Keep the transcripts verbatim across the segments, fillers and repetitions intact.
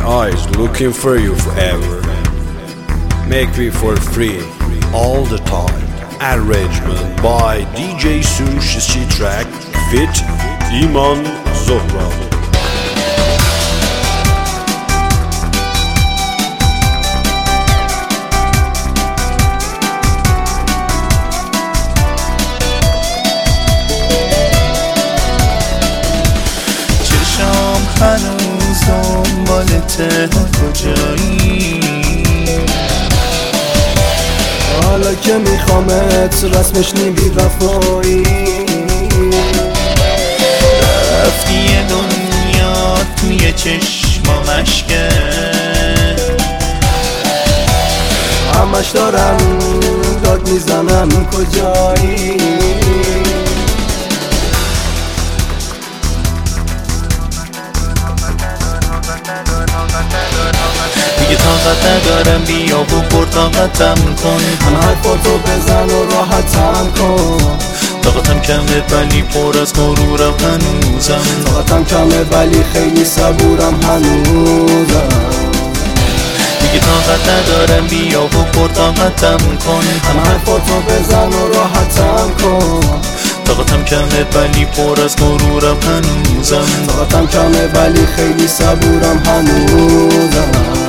eyes looking for you forever. Make me for free all the time. Arrangement by D J Sushi C-Track Fit Iman Zohra. هنوز دنبالته کجایی؟ حالا که میخوامت رسمش نی بی وفایی. رفتی دنیا توی چشمام اشکه، همش دارم داد میزنم کجایی؟ دیگه طاقت ندارم، بیا و پرطاقتم کن. همه حرفاتو بزن و راحتم کن. طاقتم کمه ولی پر از غرورم هنوزم. طاقتم کمه ولی خیلی صبورم هنوزم. دیگه طاقت ندارم، بیا و پرطاقتم کن. همه حرفاتو بزن و راحتم کن. طاقتم کمه ولی پر از غرورم هنوزم. طاقتم کمه ولی خیلی صبورم هنوزم.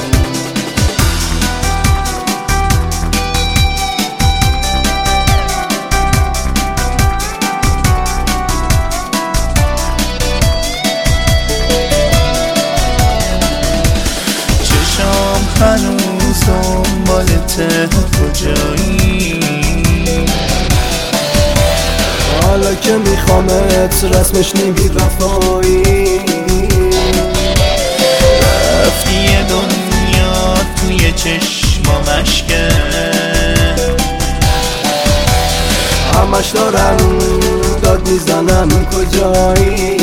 چشام هنوز دنبالته کجایی؟ حالا که میخوامت رسمش نی بی وفایی. رفتی دنیا توی چشمام اشکه، همش دارم داد میزنم کجایی؟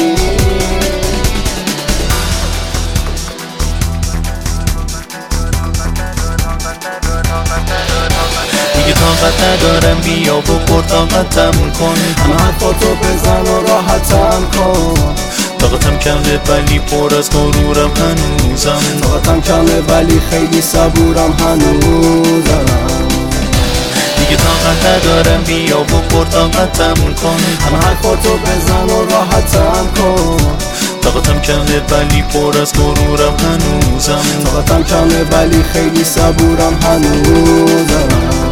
دیگه طاقت ندارم، بیا و پرطاقتم کن. همه حرفاتو بزن و راحتم کن. طاقتم کمه ولی پر از غرورم هنوزم. طاقتم کمه ولی خیلی صبورم هنوزم. دیگه طاقت ندارم، بیا و پرطاقتم کن. همه حرفاتو بزن و راحتم کن. طاقتم کمه ولی پر از غرورم هنوزم. طاقتم کمه ولی خیلی صبورم هنوزم.